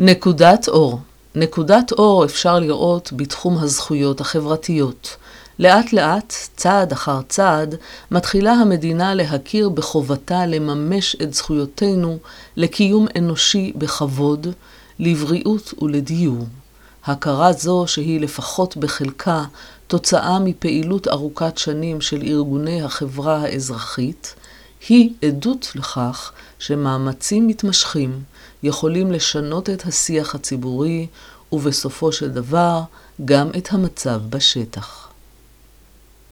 נקודת אור. נקודת אור אפשר לראות בתחום הזכויות החברתיות. לאט לאט, צעד אחר צעד, מתחילה המדינה להכיר בחובתה לממש את זכויותינו לקיום אנושי בכבוד, לבריאות ולדיור. הכרה זו שהיא לפחות בחלקה תוצאה מפעילות ארוכת שנים של ארגוני החברה האזרחית, היא עדות לכך שמאמצים מתמשכים יכולים לשנות את השיח הציבורי ובסופו של דבר גם את המצב בשטח.